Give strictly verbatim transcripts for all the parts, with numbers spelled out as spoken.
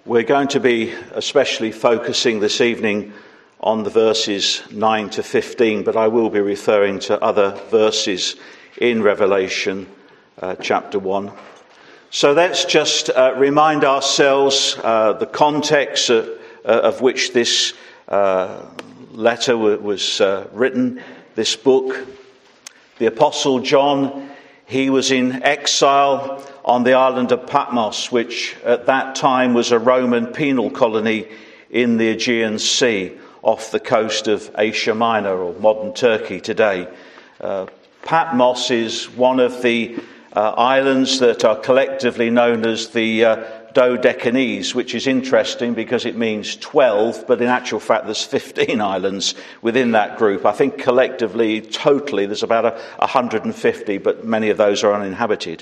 We're going to be especially focusing this evening on the verses nine to fifteen, but I will be referring to other verses in Revelation uh, chapter one. So let's just uh, remind ourselves uh, the context of, uh, of which this uh, letter w- was uh, written, this book. The Apostle John, he was in exile on the island of Patmos, which at that time was a Roman penal colony in the Aegean Sea off the coast of Asia Minor, or modern Turkey today. Uh, Patmos is one of the uh, islands that are collectively known as the uh, Dodecanese, which is interesting because it means twelve, but in actual fact there's fifteen islands within that group. I think collectively, totally, there's about a, one hundred fifty, but many of those are uninhabited.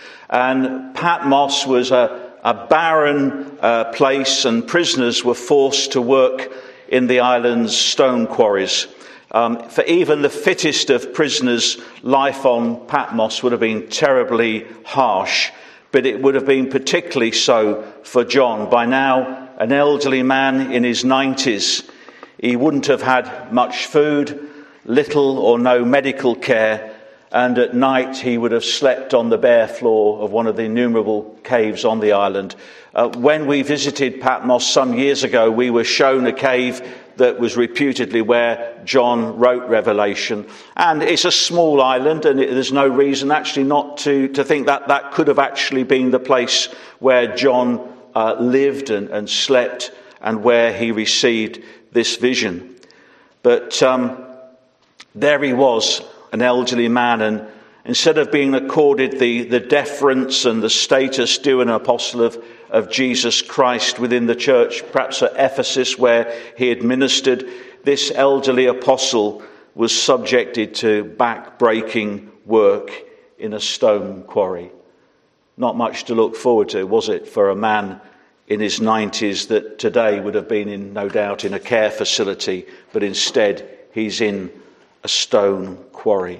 And Patmos was a, a barren uh, place, and prisoners were forced to work in the island's stone quarries. Um, for even the fittest of prisoners, life on Patmos would have been terribly harsh, but it would have been particularly so for John. By now, an elderly man in his nineties, he wouldn't have had much food, little or no medical care, and at night he would have slept on the bare floor of one of the innumerable caves on the island. Uh, when we visited Patmos some years ago, we were shown a cave that was reputedly where John wrote Revelation. And it's a small island, and it, there's no reason actually not to, to think that that could have actually been the place where John uh, lived and, and slept, and where he received this vision. But um, there he was, an elderly man, and instead of being accorded the, the deference and the status due an apostle of, of Jesus Christ within the church, perhaps at Ephesus where he had ministered, this elderly apostle was subjected to back-breaking work in a stone quarry. Not much to look forward to, was it, for a man in his nineties that today would have been in, no doubt, in a care facility, but instead he's in a stone quarry.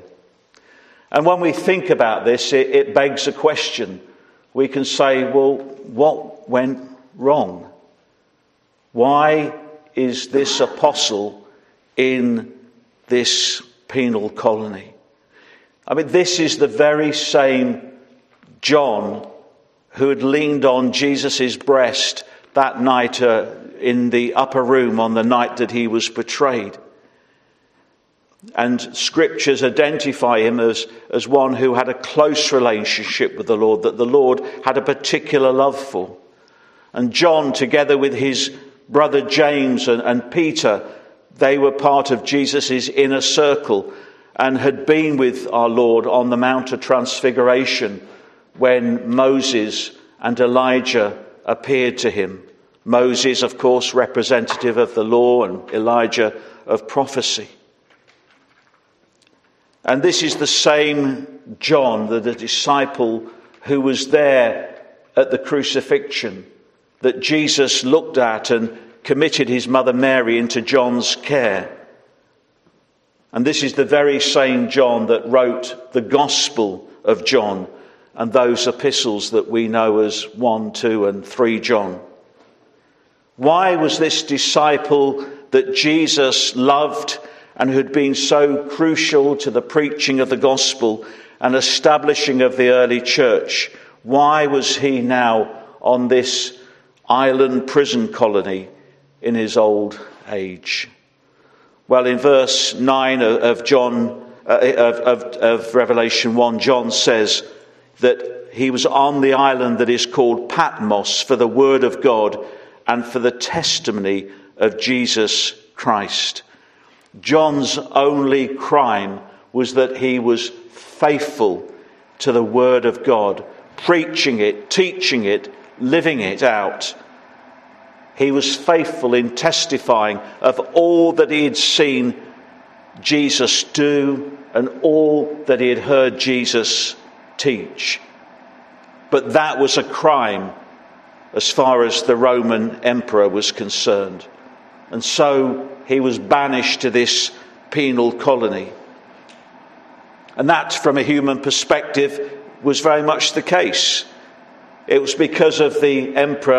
And when we think about this, it, it begs a question. We can say, well, what went wrong? Why is this apostle in this penal colony? I mean, this is the very same John who had leaned on Jesus' breast that night uh, in the upper room on the night that he was betrayed. And scriptures identify him as, as one who had a close relationship with the Lord, that the Lord had a particular love for. And John, together with his brother James and, and Peter, they were part of Jesus' inner circle and had been with our Lord on the Mount of Transfiguration when Moses and Elijah appeared to him. Moses, of course, representative of the law, and Elijah of prophecy. And this is the same John, the, the disciple who was there at the crucifixion, that Jesus looked at and committed his mother Mary into John's care. And this is the very same John that wrote the Gospel of John and those epistles that we know as one, two and three John. Why was this disciple that Jesus loved and who had been so crucial to the preaching of the gospel and establishing of the early church, why was he now on this island prison colony in his old age? Well, in verse nine of John, uh, of, of, of Revelation one, John says that he was on the island that is called Patmos for the word of God and for the testimony of Jesus Christ. John's only crime was that he was faithful to the word of God, preaching it, teaching it, living it out. He was faithful in testifying of all that he had seen Jesus do and all that he had heard Jesus teach. But that was a crime as far as the Roman emperor was concerned. And so he was banished to this penal colony. And that, from a human perspective, was very much the case. It was because of the emperor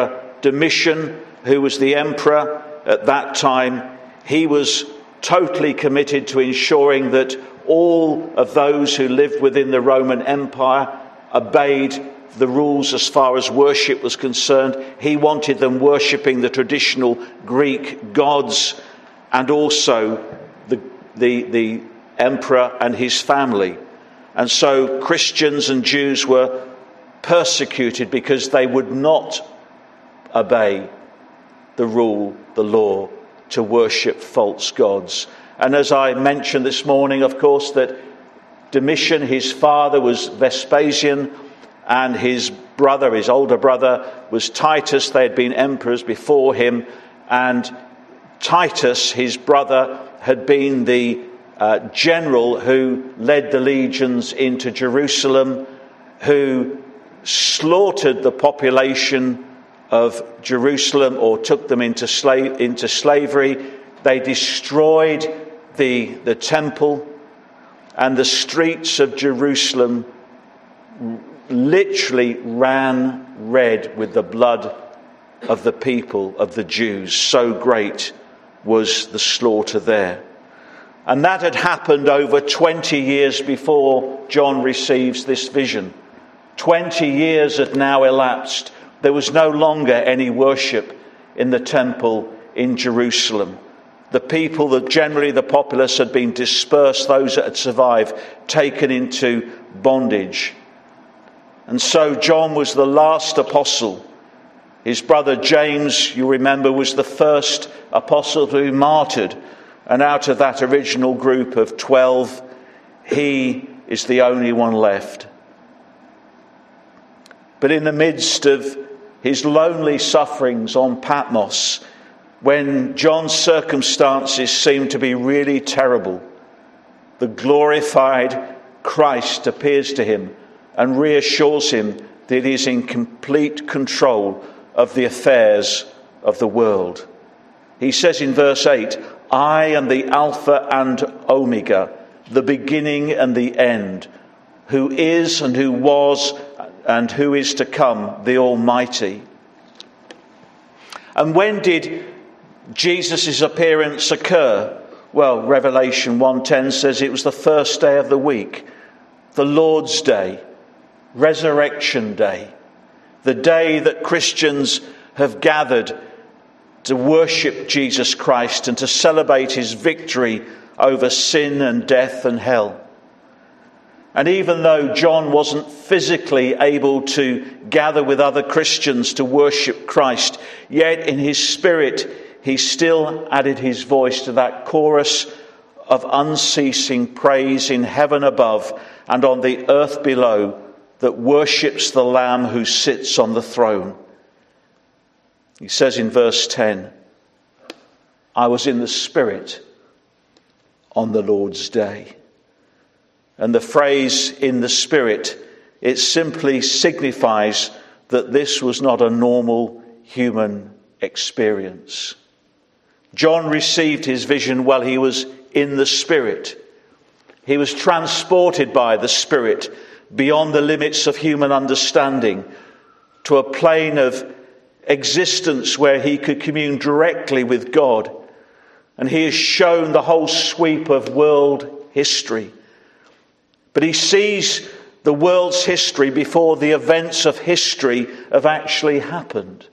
Domitian, who was the emperor at that time, he was totally committed to ensuring that all of those who lived within the Roman Empire obeyed the rules as far as worship was concerned. He wanted them worshipping the traditional Greek gods, and also the, the, the emperor and his family. And so Christians and Jews were persecuted because they would not obey the rule, the law, to worship false gods. And as I mentioned this morning, of course, that Domitian, his father was Vespasian, and his brother, his older brother, was Titus. They had been emperors before him, and Titus, his brother, had been the uh, general who led the legions into Jerusalem, who slaughtered the population of Jerusalem, or took them into slave into slavery. They destroyed the the temple, and the streets of Jerusalem literally ran red with the blood of the people, of the Jews. So great was the slaughter there. And that had happened over twenty years before John receives this vision. twenty years had now elapsed. There was no longer any worship in the temple in Jerusalem. The people, that generally the populace, had been dispersed, those that had survived, taken into bondage. And so John was the last apostle. His brother James, you remember, was the first apostle to be martyred. And out of that original group of twelve, he is the only one left. But in the midst of his lonely sufferings on Patmos, when John's circumstances seem to be really terrible, the glorified Christ appears to him and reassures him that he is in complete control of the affairs of the world. He says in verse eight, "I am the Alpha and Omega, the beginning and the end, who is and who was and who is to come, the Almighty." And when did Jesus' appearance occur? Well, Revelation one ten says it was the first day of the week, the Lord's Day, Resurrection Day, the day that Christians have gathered to worship Jesus Christ and to celebrate his victory over sin and death and hell. And even though John wasn't physically able to gather with other Christians to worship Christ, yet in his spirit he still added his voice to that chorus of unceasing praise in heaven above and on the earth below that worships the Lamb who sits on the throne. He says in verse ten, "I was in the Spirit on the Lord's day." And the phrase "in the Spirit," it simply signifies that this was not a normal human experience. John received his vision while he was in the Spirit. He was transported by the Spirit beyond the limits of human understanding to a plane of existence where he could commune directly with God. And he is shown the whole sweep of world history. But he sees the world's history before the events of history have actually happened.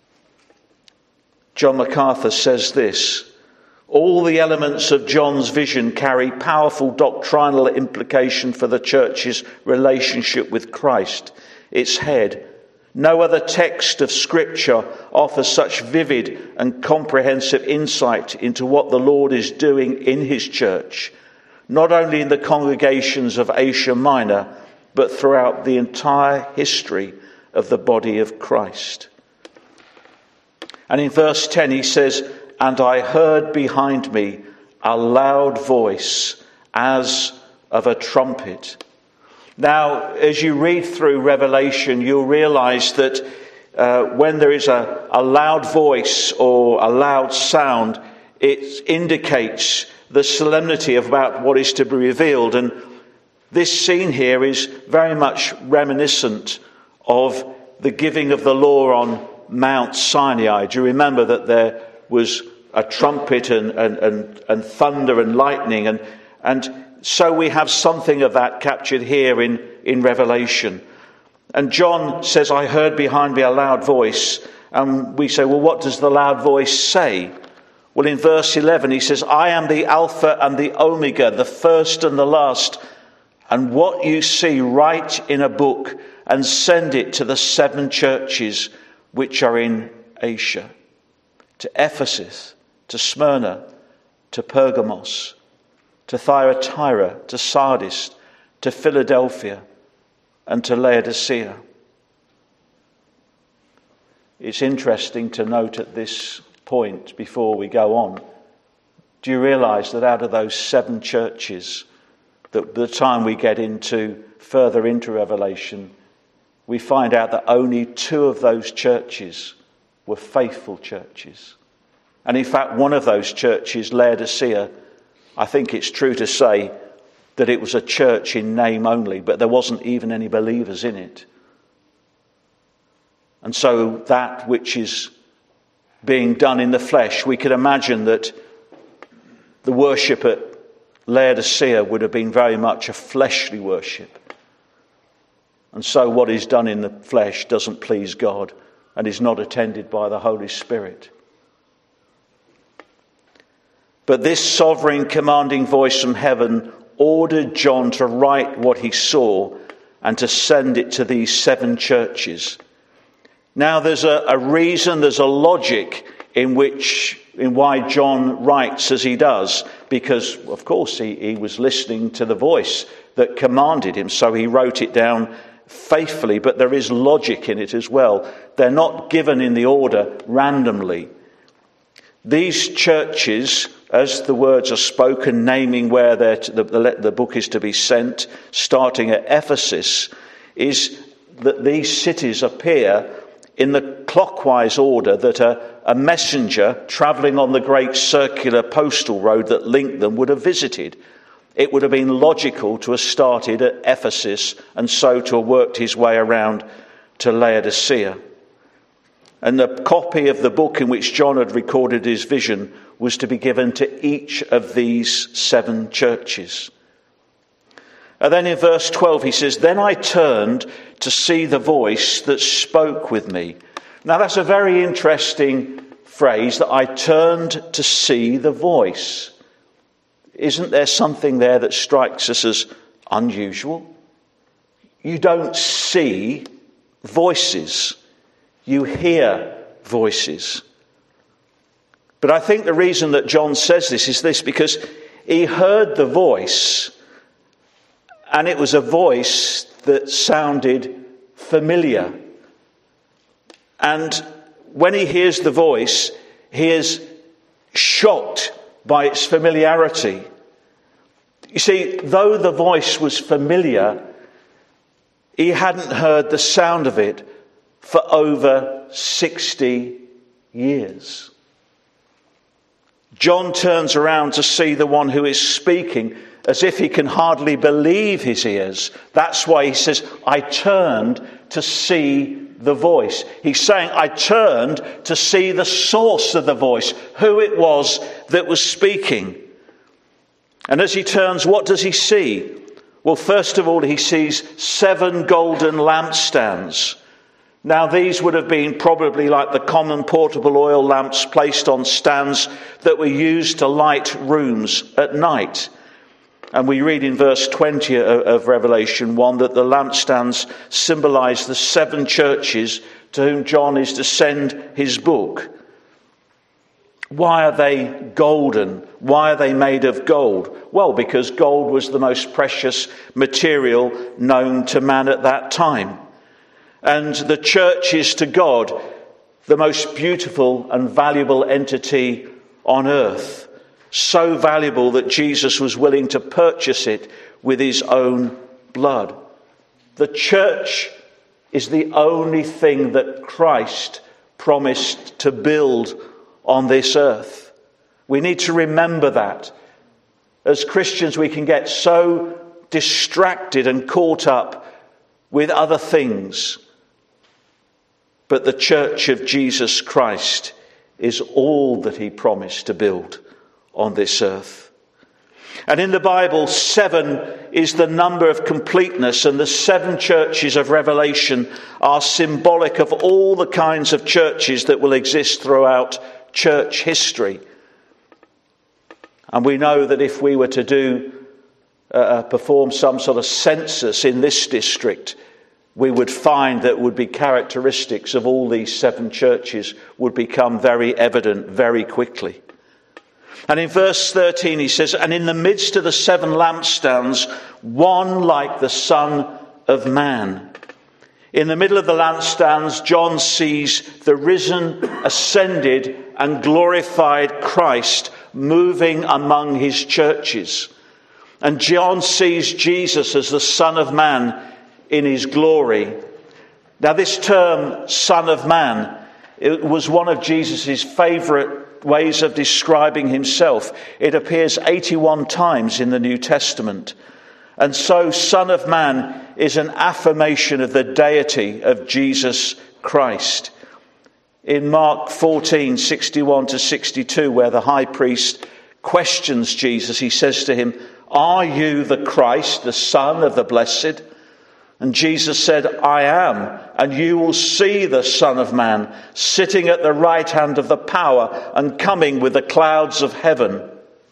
John MacArthur says this: "All the elements of John's vision carry powerful doctrinal implication for the church's relationship with Christ, its head. No other text of Scripture offers such vivid and comprehensive insight into what the Lord is doing in his church, not only in the congregations of Asia Minor, but throughout the entire history of the body of Christ." And in verse ten he says, "And I heard behind me a loud voice as of a trumpet." Now, as you read through Revelation, you'll realize that uh, when there is a, a loud voice or a loud sound, it indicates the solemnity of about what is to be revealed. And this scene here is very much reminiscent of the giving of the law on Mount Sinai. Do you remember that there was a trumpet and, and, and, and thunder and lightning? And, and so we have something of that captured here in, in Revelation. And John says, I heard behind me a loud voice. And we say, well, what does the loud voice say? Well, in verse eleven, he says, I am the Alpha and the Omega, the first and the last. And what you see, write in a book and send it to the seven churches which are in Asia, to Ephesus, to Smyrna, to Pergamos, to Thyatira, to Sardis, to Philadelphia, and to Laodicea. It's interesting to note at this point, before we go on, do you realise that out of those seven churches, that by the time we get into further into Revelation, we find out that only two of those churches were faithful churches. And in fact, one of those churches, Laodicea, I think it's true to say that it was a church in name only, but there wasn't even any believers in it. And so that which is being done in the flesh, we could imagine that the worship at Laodicea would have been very much a fleshly worship. And so what is done in the flesh doesn't please God and is not attended by the Holy Spirit. But this sovereign commanding voice from heaven ordered John to write what he saw and to send it to these seven churches. Now there's a, a reason, there's a logic in which, in why John writes as he does, because of course he, he was listening to the voice that commanded him, so he wrote it down faithfully, but there is logic in it as well. They're not given in the order randomly. These churches, as the words are spoken, naming where to, the, the, the book is to be sent, starting at Ephesus, is that these cities appear in the clockwise order that a, a messenger travelling on the great circular postal road that linked them would have visited. It would have been logical to have started at Ephesus and so to have worked his way around to Laodicea. And the copy of the book in which John had recorded his vision was to be given to each of these seven churches. And then in verse twelve he says, then I turned to see the voice that spoke with me. Now that's a very interesting phrase, that I turned to see the voice. Isn't there something there that strikes us as unusual? You don't see voices. You hear voices. But I think the reason that John says this is this, because he heard the voice, and it was a voice that sounded familiar. And when he hears the voice, he is shocked by its familiarity. You see, though the voice was familiar, he hadn't heard the sound of it for over sixty years. John turns around to see the one who is speaking, as if he can hardly believe his ears. That's why he says, I turned to see the voice. He's saying, I turned to see the source of the voice, who it was that was speaking. And as he turns, what does he see? Well, first of all, he sees seven golden lampstands. Now, these would have been probably like the common portable oil lamps placed on stands that were used to light rooms at night. And we read in verse twenty of Revelation one that the lampstands symbolise the seven churches to whom John is to send his book. Why are they golden? Why are they made of gold? Well, because gold was the most precious material known to man at that time. And the church is to God the most beautiful and valuable entity on earth. So valuable that Jesus was willing to purchase it with his own blood. The church is the only thing that Christ promised to build on this earth. We need to remember that. As Christians, we can get so distracted and caught up with other things. but the church of Jesus Christ is all that he promised to build on this earth. And in the Bible, seven is the number of completeness, and the seven churches of Revelation are symbolic of all the kinds of churches that will exist throughout church history. And we know that if we were to do uh, perform some sort of census in this district, we would find that would be characteristics of all these seven churches would become very evident very quickly. And in verse thirteen he says, "And in the midst of the seven lampstands, one like the Son of Man." In the middle of the lampstands, John sees the risen, ascended and glorified Christ moving among his churches. And John sees Jesus as the Son of Man in his glory. Now this term, Son of Man, it was one of Jesus' favourite ways of describing himself. It appears eighty-one times in the New Testament. And so Son of Man is an affirmation of the deity of Jesus Christ. In Mark fourteen, sixty-one to sixty-two, where the high priest questions Jesus, he says to him, "Are you the Christ, the Son of the Blessed?" And Jesus said, "I am, and you will see the Son of Man sitting at the right hand of the power and coming with the clouds of heaven."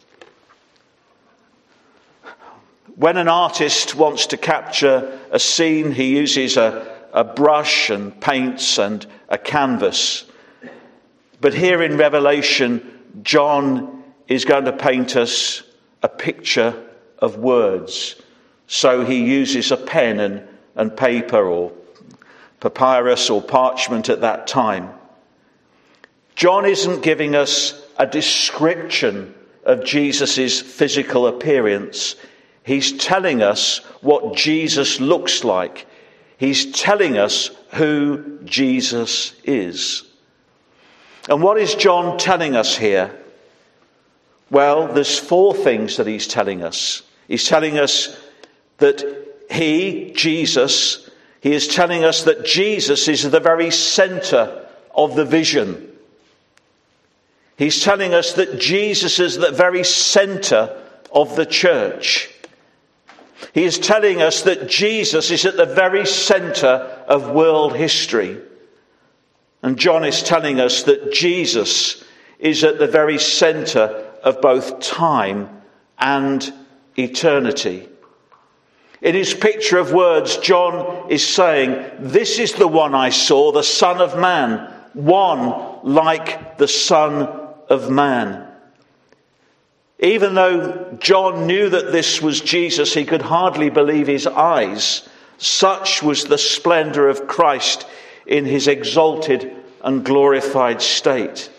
When an artist wants to capture a scene, he uses a, a brush and paints and a canvas. But here in Revelation, John is going to paint us a picture of words. So he uses a pen and and paper or papyrus or parchment at that time. John isn't giving us a description of Jesus' physical appearance. He's telling us what Jesus looks like. He's telling us who Jesus is. And what is John telling us here? Well, there's four things that he's telling us. He's telling us that He, Jesus, he is telling us that Jesus is the very centre of the vision. He's telling us that Jesus is the very centre of the church. He is telling us that Jesus is at the very centre of world history. And John is telling us that Jesus is at the very centre of both time and eternity. In his picture of words, John is saying, this is the one I saw, the Son of Man, one like the Son of Man. Even though John knew that this was Jesus, he could hardly believe his eyes. Such was the splendour of Christ in his exalted and glorified state.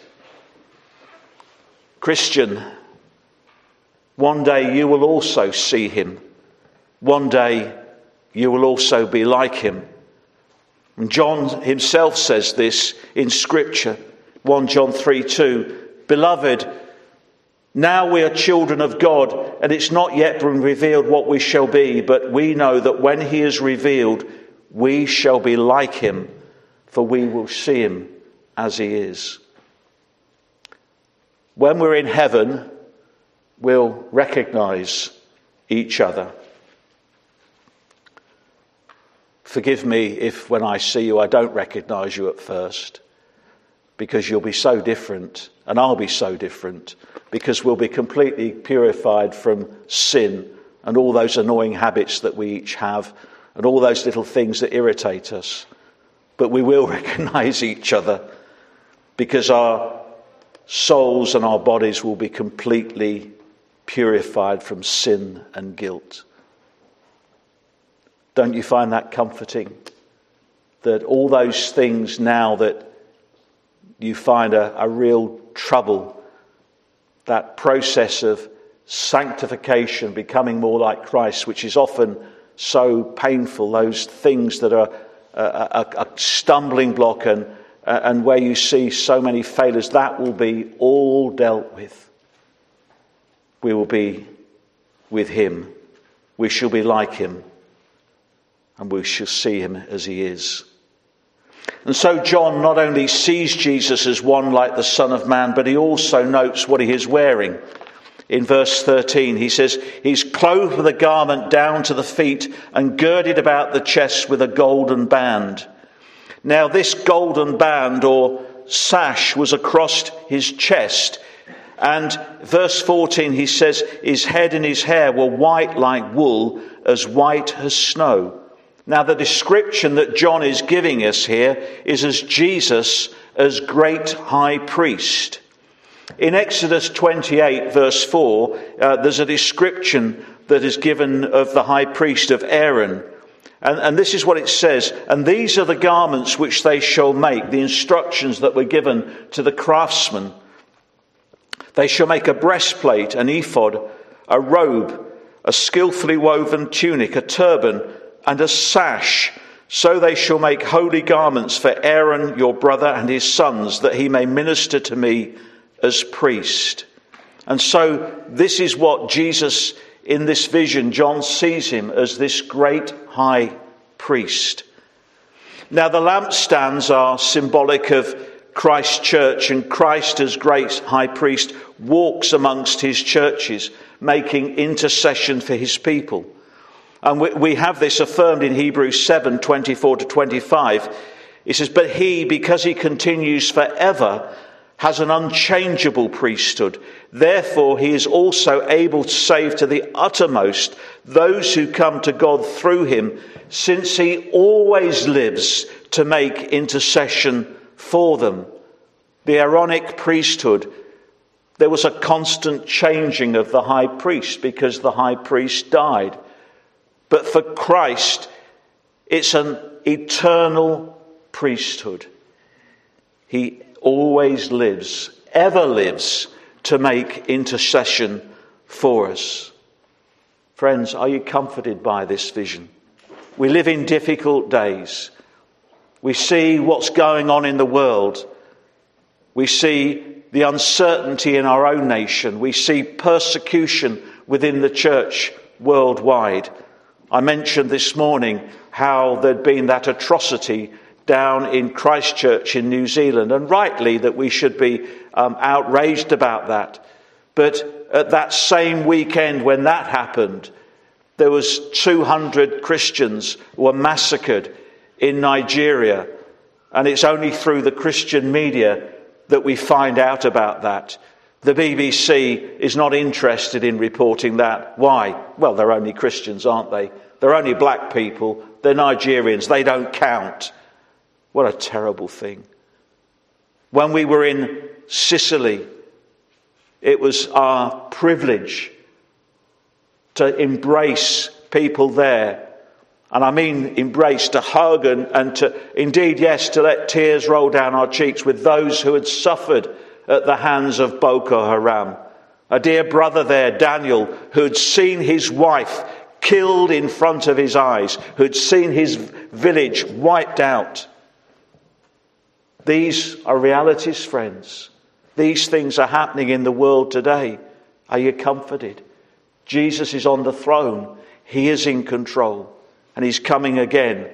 Christian, one day you will also see him. One day you will also be like him. And John himself says this in Scripture, First John three two, "Beloved, now we are children of God, and it's not yet been revealed what we shall be, but we know that when he is revealed, we shall be like him, for we will see him as he is." When we're in heaven, we'll recognise each other. Forgive me if when I see you I don't recognise you at first, because you'll be so different and I'll be so different, because we'll be completely purified from sin and all those annoying habits that we each have and all those little things that irritate us. But we will recognise each other, because our souls and our bodies will be completely purified from sin and guilt. Don't you find that comforting? That all those things now that you find a, a real trouble, that process of sanctification, becoming more like Christ, which is often so painful, those things that are a, a, a stumbling block and, and where you see so many failures, that will be all dealt with. We will be with him. We shall be like him. And we shall see him as he is. And so John not only sees Jesus as one like the Son of Man, but he also notes what he is wearing. In verse thirteen, he says, he's clothed with a garment down to the feet and girded about the chest with a golden band. Now this golden band or sash was across his chest. And verse fourteen, he says, his head and his hair were white like wool, as white as snow. Now the description that John is giving us here is as Jesus as great high priest. In Exodus twenty-eight, verse four, uh, there's a description that is given of the high priest of Aaron. And, and this is what it says. And these are the garments which they shall make, the instructions that were given to the craftsmen. They shall make a breastplate, an ephod, a robe, a skillfully woven tunic, a turban, and a sash. So they shall make holy garments for Aaron your brother and his sons, that he may minister to me as priest. And so this is what Jesus, in this vision, John sees him as this great high priest. Now the lampstands are symbolic of Christ's church, and Christ as great high priest walks amongst his churches, making intercession for his people. And we, we have this affirmed in Hebrews seven, twenty-four to twenty-five. It says, but he, because he continues forever, has an unchangeable priesthood. Therefore, he is also able to save to the uttermost those who come to God through him, since he always lives to make intercession for them. The Aaronic priesthood, there was a constant changing of the high priest because the high priest died. But for Christ, it's an eternal priesthood. He always lives, ever lives, to make intercession for us. Friends, are you comforted by this vision? We live in difficult days. We see what's going on in the world. We see the uncertainty in our own nation. We see persecution within the church worldwide. I mentioned this morning how there'd been that atrocity down in Christchurch in New Zealand, and rightly that we should be um, outraged about that. But at that same weekend when that happened, there was two hundred Christians who were massacred in Nigeria, and it's only through the Christian media that we find out about that. The B B C is not interested in reporting that. Why? Well, they're only Christians, aren't they? They're only black people. They're Nigerians. They don't count. What a terrible thing. When we were in Sicily, it was our privilege to embrace people there. And I mean embrace, to hug and, and to, indeed, yes, to let tears roll down our cheeks with those who had suffered at the hands of Boko Haram. A dear brother there, Daniel, who had seen his wife killed in front of his eyes, who had seen his village wiped out. These are realities, friends. These things are happening in the world today. Are you comforted? Jesus is on the throne. He is in control. And he's coming again.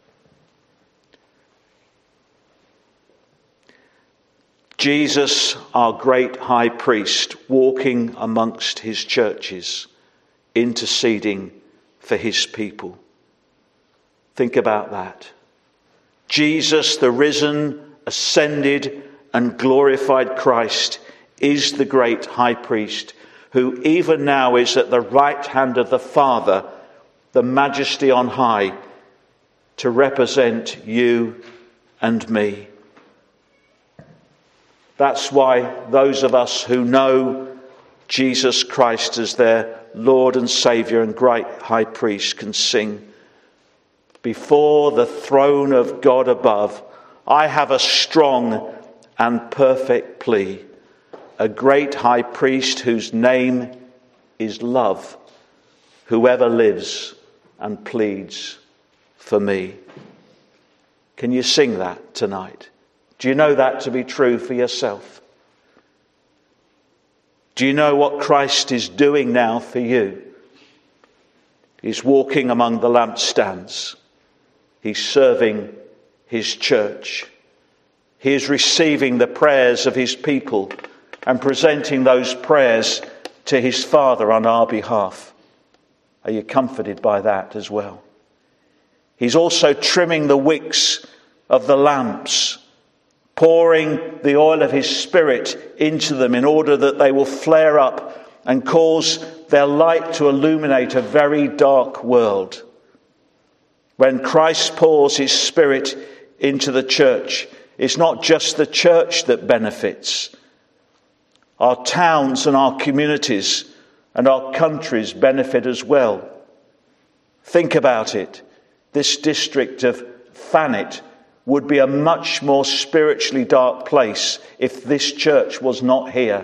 Jesus, our great high priest, walking amongst his churches, interceding for his people. Think about that. Jesus, the risen, ascended and glorified Christ, is the great high priest who even now is at the right hand of the Father, the majesty on high, to represent you and me. That's why those of us who know Jesus Christ as their Lord and Saviour and great high priest can sing, before the throne of God above, I have a strong and perfect plea, a great high priest whose name is love, whoever lives and pleads for me. Can you sing that tonight? Do you know that to be true for yourself? Do you know what Christ is doing now for you? He's walking among the lampstands. He's serving his church. He is receiving the prayers of his people and presenting those prayers to his Father on our behalf. Are you comforted by that as well? He's also trimming the wicks of the lamps, pouring the oil of his Spirit into them in order that they will flare up and cause their light to illuminate a very dark world. When Christ pours his Spirit into the church, it's not just the church that benefits. Our towns and our communities and our countries benefit as well. Think about it. This district of Thanet would be a much more spiritually dark place if this church was not here.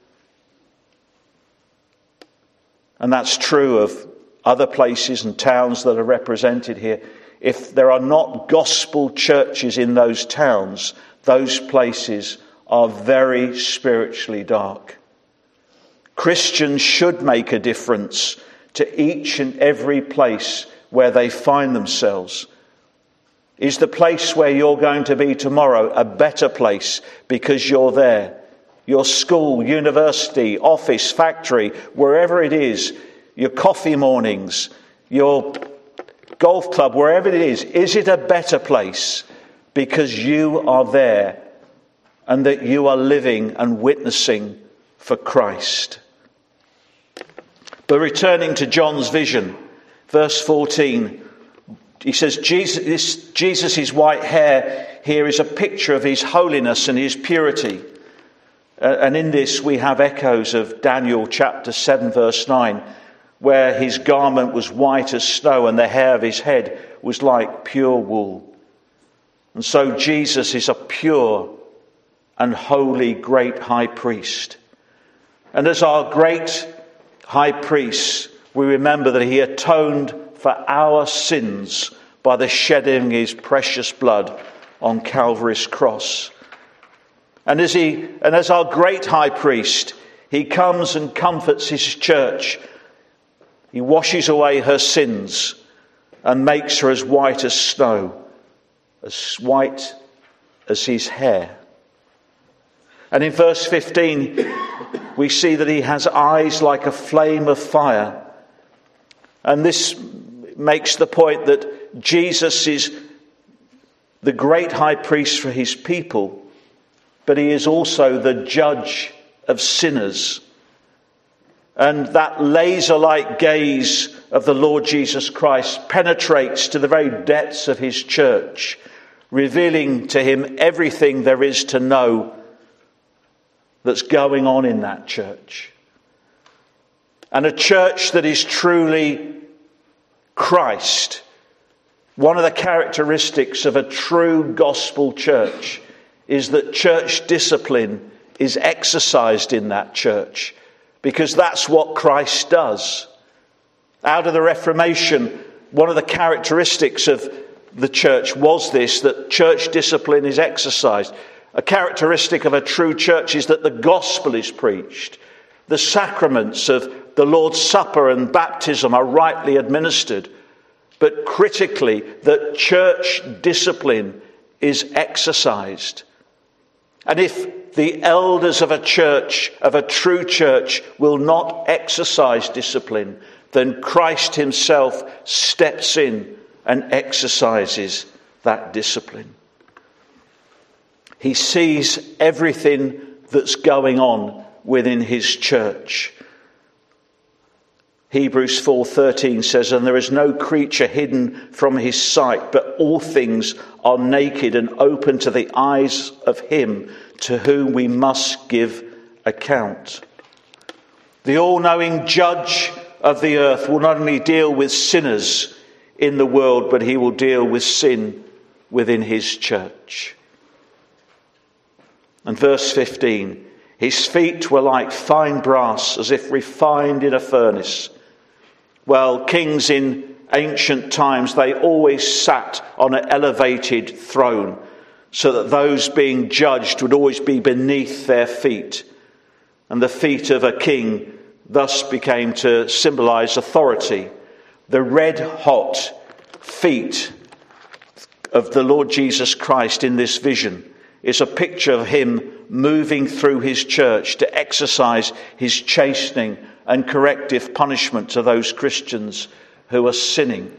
And that's true of other places and towns that are represented here. If there are not gospel churches in those towns, those places are very spiritually dark. Christians should make a difference to each and every place where they find themselves. Is the place where you're going to be tomorrow a better place because you're there? Your school, university, office, factory, wherever it is, your coffee mornings, your golf club, wherever it is, is it a better place because you are there and that you are living and witnessing for Christ? But returning to John's vision, verse fourteen, he says Jesus, this, Jesus' white hair here is a picture of his holiness and his purity. Uh, and in this we have echoes of Daniel chapter seven verse nine, where his garment was white as snow and the hair of his head was like pure wool. And so Jesus is a pure and holy great high priest. And as our great high priest, we remember that he atoned for our sins by the shedding of his precious blood on Calvary's cross. And as he, and as our great high priest, he comes and comforts his church. He washes away her sins and makes her as white as snow, as white as his hair. And in verse fifteen, we see that he has eyes like a flame of fire. And this makes the point that Jesus is the great high priest for his people, but he is also the judge of sinners. And that laser-like gaze of the Lord Jesus Christ penetrates to the very depths of his church, revealing to him everything there is to know that's going on in that church. And a church that is truly Christ. One of the characteristics of a true gospel church is that church discipline is exercised in that church, because that's what Christ does. Out of the Reformation, one of the characteristics of the church was this, that church discipline is exercised. A characteristic of a true church is that the gospel is preached. The sacraments of the Lord's Supper and baptism are rightly administered. But critically, that church discipline is exercised. And if the elders of a church, of a true church, will not exercise discipline, then Christ himself steps in and exercises that discipline. He sees everything that's going on within his church. Hebrews four thirteen says, "And there is no creature hidden from his sight, but all things are naked and open to the eyes of him to whom we must give account." The all-knowing judge of the earth will not only deal with sinners in the world, but he will deal with sin within his church. And verse fifteen, "His feet were like fine brass, as if refined in a furnace." Well, kings in ancient times, they always sat on an elevated throne, so that those being judged would always be beneath their feet. And the feet of a king thus became to symbolize authority. The red-hot feet of the Lord Jesus Christ in this vision is a picture of him moving through his church to exercise his chastening and corrective punishment to those Christians who are sinning.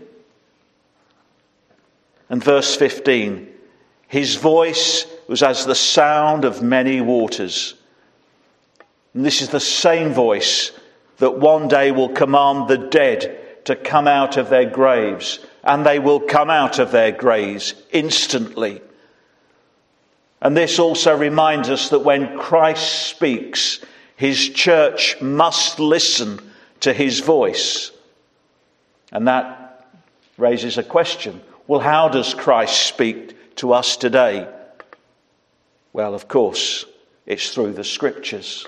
And verse fifteen, his voice was as the sound of many waters. And this is the same voice that one day will command the dead to come out of their graves, and they will come out of their graves instantly. And this also reminds us that when Christ speaks, his church must listen to his voice. And that raises a question. Well, how does Christ speak to us today? Well, of course, it's through the Scriptures.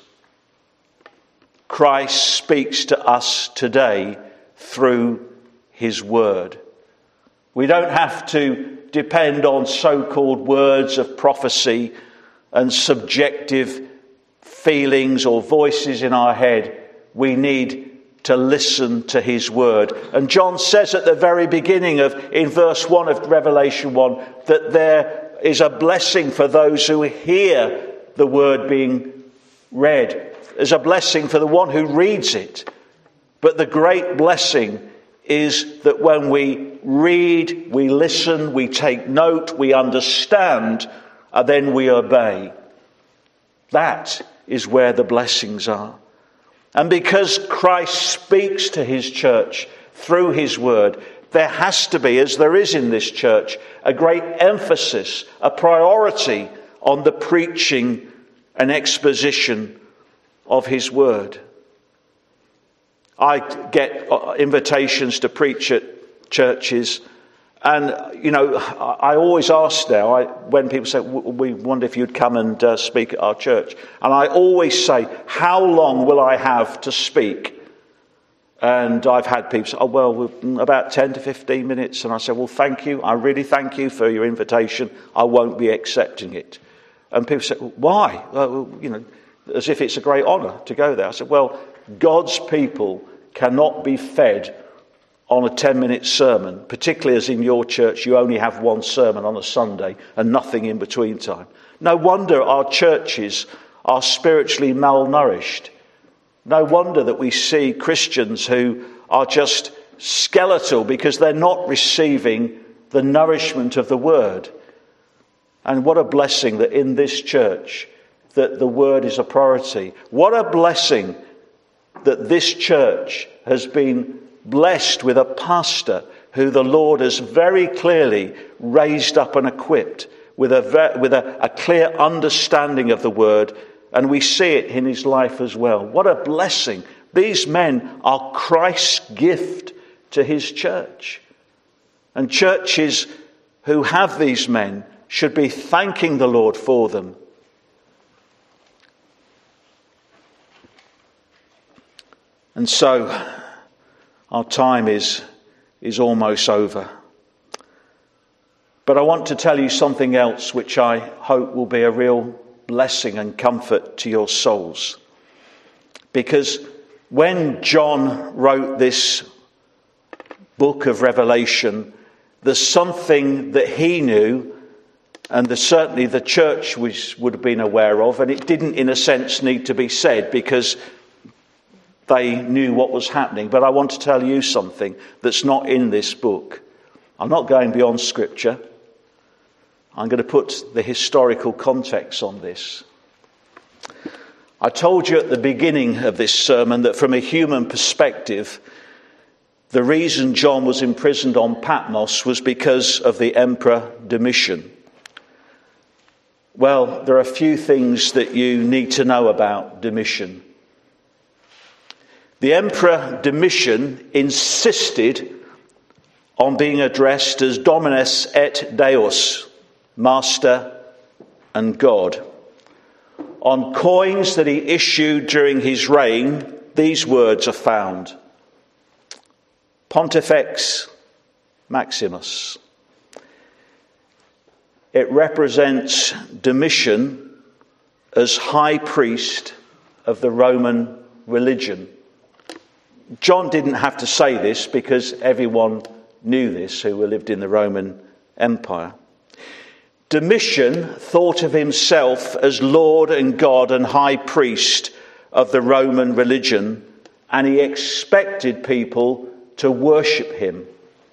Christ speaks to us today through his word. We don't have to depend on so-called words of prophecy and subjective feelings or voices in our head. We need to listen to his word. And John says at the very beginning of, in verse one of Revelation one, that there is a blessing for those who hear the word being read. There's a blessing for the one who reads it. But the great blessing is that when we read, we listen, we take note, we understand, and then we obey. That is where the blessings are. And because Christ speaks to his church through his word, there has to be, as there is in this church, a great emphasis, a priority on the preaching and exposition of his word. I get invitations to preach at churches, and, you know, I always ask now, I, when people say, we wonder if you'd come and uh, speak at our church. And I always say, how long will I have to speak? And I've had people say, oh, well, about ten to fifteen minutes. And I say, well, thank you. I really thank you for your invitation. I won't be accepting it. And people say, well, why? Well, you know, as if it's a great honour to go there. I said, well, God's people cannot be fed on a ten-minute sermon, particularly as in your church you only have one sermon on a Sunday and nothing in between time. No wonder our churches are spiritually malnourished. No wonder that we see Christians who are just skeletal because they're not receiving the nourishment of the word. And what a blessing that in this church that the word is a priority. What a blessing that this church has been blessed with a pastor who the Lord has very clearly raised up and equipped with a, with a, a clear understanding of the word, and we see it in his life as well. What a blessing. These men are Christ's gift to his church. And churches who have these men should be thanking the Lord for them. And so our time is, is almost over. But I want to tell you something else which I hope will be a real blessing and comfort to your souls. Because when John wrote this book of Revelation, there's something that he knew, and the, certainly the church was, would have been aware of, and it didn't in a sense need to be said because they knew what was happening. But I want to tell you something that's not in this book. I'm not going beyond Scripture. I'm going to put the historical context on this. I told you at the beginning of this sermon that from a human perspective, the reason John was imprisoned on Patmos was because of the Emperor Domitian. Well, there are a few things that you need to know about Domitian. The Emperor Domitian insisted on being addressed as Dominus et Deus, Master and God. On coins that he issued during his reign, these words are found: Pontifex Maximus. It represents Domitian as high priest of the Roman religion. John didn't have to say this because everyone knew this who lived in the Roman Empire. Domitian thought of himself as Lord and God and High Priest of the Roman religion, and he expected people to worship him.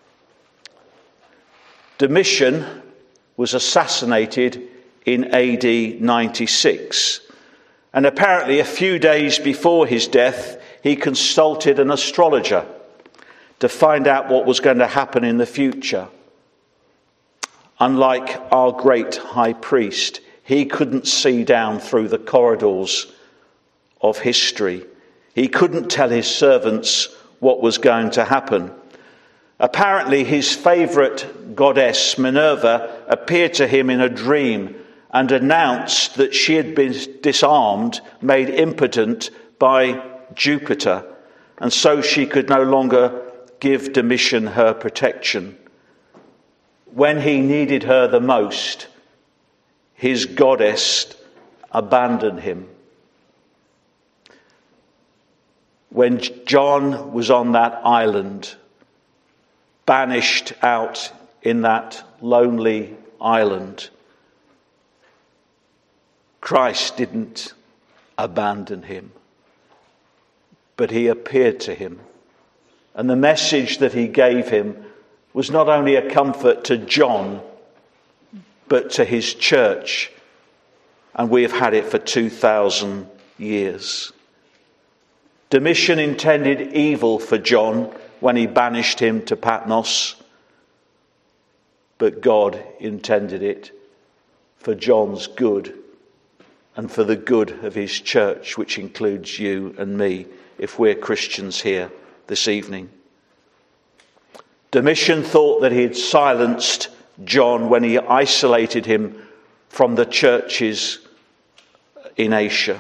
Domitian was assassinated in A D ninety-six, and apparently a few days before his death he consulted an astrologer to find out what was going to happen in the future. Unlike our great high priest, he couldn't see down through the corridors of history. He couldn't tell his servants what was going to happen. Apparently his favourite goddess, Minerva, appeared to him in a dream and announced that she had been disarmed, made impotent by Jupiter, and so she could no longer give Domitian her protection. When he needed her the most, his goddess abandoned him. When John was on that island, banished out in that lonely island, Christ didn't abandon him, but he appeared to him. And the message that he gave him was not only a comfort to John, but to his church. And we have had it for two thousand years. Domitian intended evil for John when he banished him to Patmos, but God intended it for John's good and for the good of his church, which includes you and me, if we're Christians here this evening. Domitian thought that he had silenced John when he isolated him from the churches in Asia.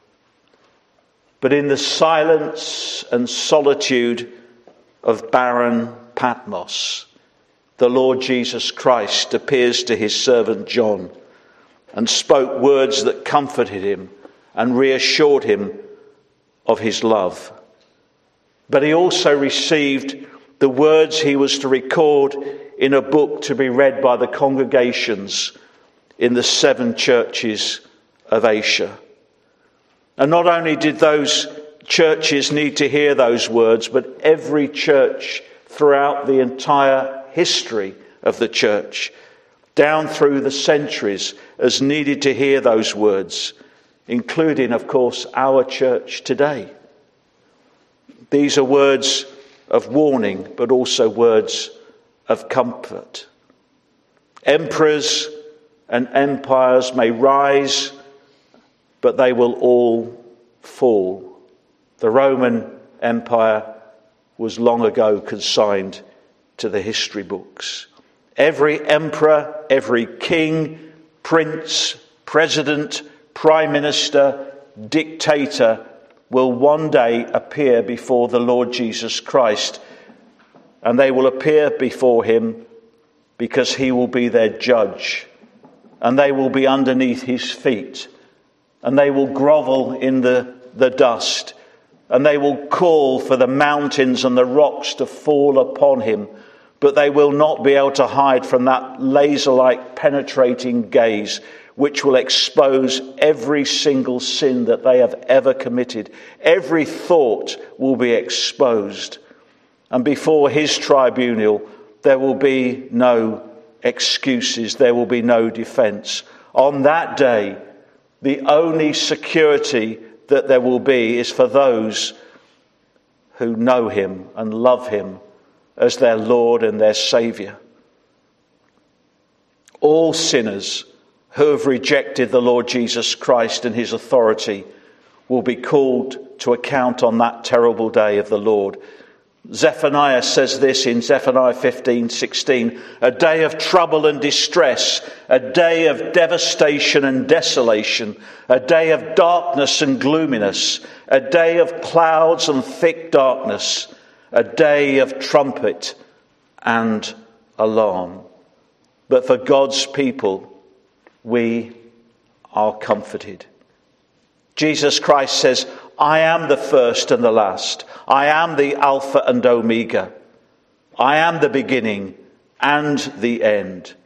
But in the silence and solitude of barren Patmos, the Lord Jesus Christ appears to his servant John and spoke words that comforted him and reassured him of his love. But he also received the words he was to record in a book to be read by the congregations in the seven churches of Asia. And not only did those churches need to hear those words, but every church throughout the entire history of the church, down through the centuries, has needed to hear those words, including, of course, our church today. These are words of warning, but also words of comfort. Emperors and empires may rise, but they will all fall. The Roman Empire was long ago consigned to the history books. Every emperor, every king, prince, president, prime minister, dictator will one day appear before the Lord Jesus Christ, and they will appear before him because he will be their judge, and they will be underneath his feet, and they will grovel in the, the dust, and they will call for the mountains and the rocks to fall upon him, but they will not be able to hide from that laser-like penetrating gaze which will expose every single sin that they have ever committed. Every thought will be exposed. And before his tribunal, there will be no excuses. There will be no defence. On that day, the only security that there will be is for those who know him and love him as their Lord and their Saviour. All sinners who have rejected the Lord Jesus Christ and his authority will be called to account on that terrible day of the Lord. Zephaniah says this in Zephaniah fifteen sixteen, a day of trouble and distress, a day of devastation and desolation, a day of darkness and gloominess, a day of clouds and thick darkness, a day of trumpet and alarm. But for God's people, we are comforted. Jesus Christ says, I am the first and the last. I am the Alpha and Omega. I am the beginning and the end.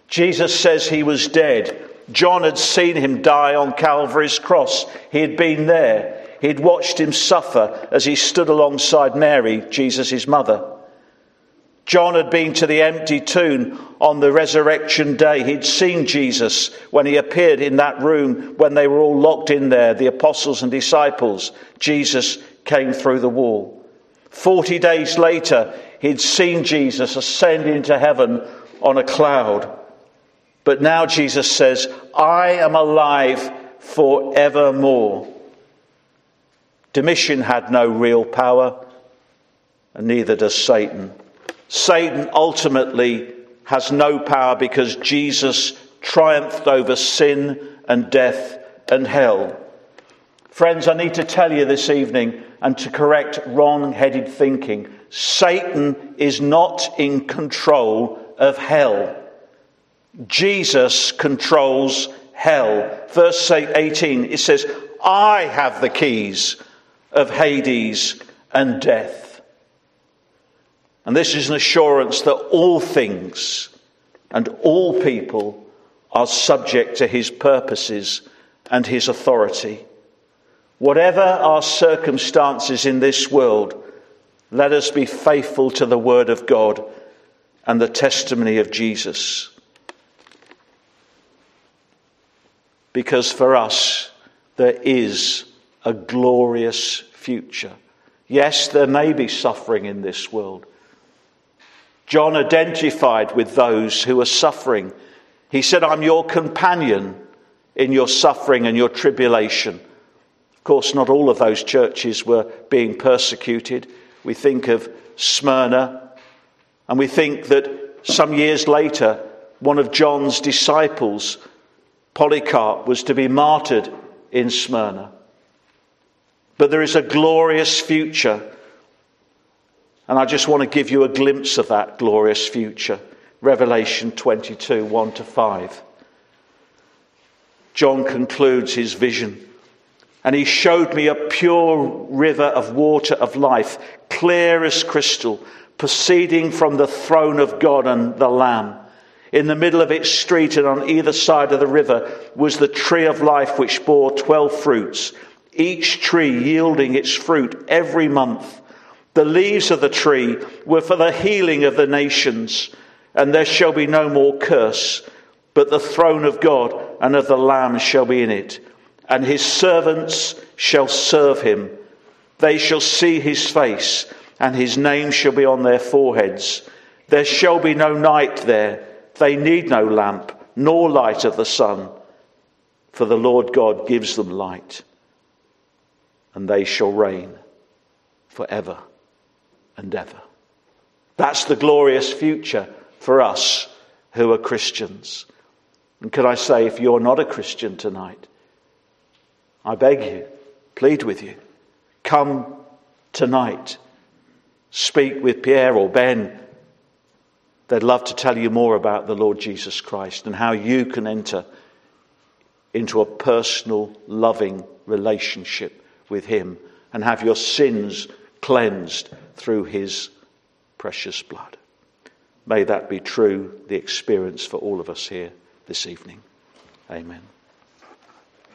Jesus says he was dead. John had seen him die on Calvary's cross. He had been there. He'd watched him suffer as he stood alongside Mary, Jesus' mother. John had been to the empty tomb on the resurrection day. He'd seen Jesus when he appeared in that room when they were all locked in there, the apostles and disciples. Jesus came through the wall. Forty days later, he'd seen Jesus ascend into heaven on a cloud. But now Jesus says, I am alive forevermore. Domitian had no real power, and neither does Satan. Satan ultimately has no power because Jesus triumphed over sin and death and hell. Friends, I need to tell you this evening, and to correct wrong-headed thinking, Satan is not in control of hell. Jesus controls hell. Verse eighteen, it says, I have the keys of Hades and death. And this is an assurance that all things and all people are subject to his purposes and his authority. Whatever our circumstances in this world, let us be faithful to the word of God and the testimony of Jesus. Because for us, there is a glorious future. Yes, there may be suffering in this world. John identified with those who are suffering. He said, I'm your companion in your suffering and your tribulation. Of course, not all of those churches were being persecuted. We think of Smyrna, and we think that some years later, one of John's disciples, Polycarp, was to be martyred in Smyrna. But there is a glorious future. And I just want to give you a glimpse of that glorious future. Revelation twenty-two, one to five. John concludes his vision. And he showed me a pure river of water of life, clear as crystal, proceeding from the throne of God and the Lamb. In the middle of its street and on either side of the river was the tree of life, which bore twelve fruits, each tree yielding its fruit every month. The leaves of the tree were for the healing of the nations, and there shall be no more curse, but the throne of God and of the Lamb shall be in it, and his servants shall serve him. They shall see his face, and his name shall be on their foreheads. There shall be no night there. They need no lamp, nor light of the sun, for the Lord God gives them light, and they shall reign forever and ever. That's the glorious future for us who are Christians. And can I say, if you're not a Christian tonight, I beg you, plead with you, come tonight. Speak with Pierre or Ben. They'd love to tell you more about the Lord Jesus Christ and how you can enter into a personal, loving relationship with him and have your sins cleansed through his precious blood. May that be true, the experience for all of us here this evening. Amen.